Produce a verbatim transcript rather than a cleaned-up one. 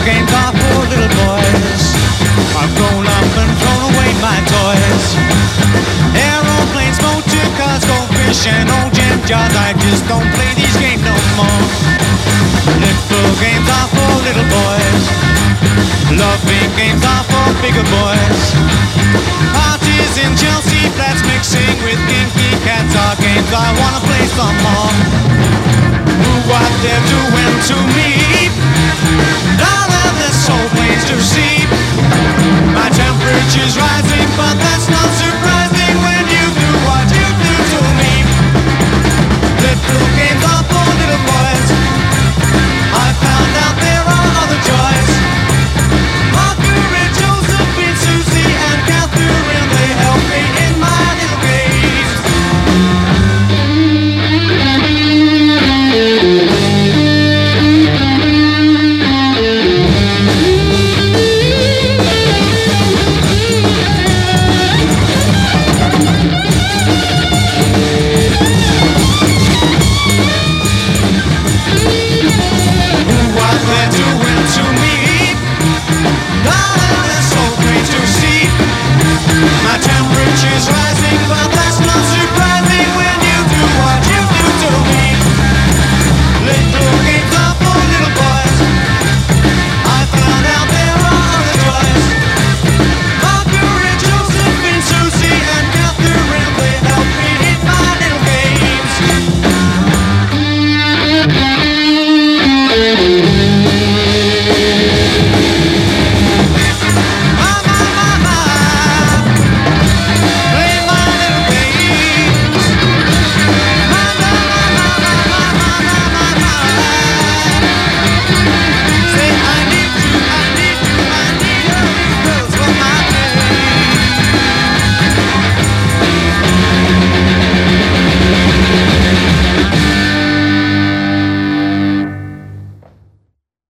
games are for little boys. I've grown up and thrown away my toys. Aeroplanes, motor cars, goldfish and old jam jars. I just don't play these games no more. Little games are for little boys. Loving games are for bigger boys. Parties in Chelsea flats mixing with kinky cats are games I wanna play some more. Who, what they're doing to me, all of this so plain to see. My temperature's rising, but that's not surprising.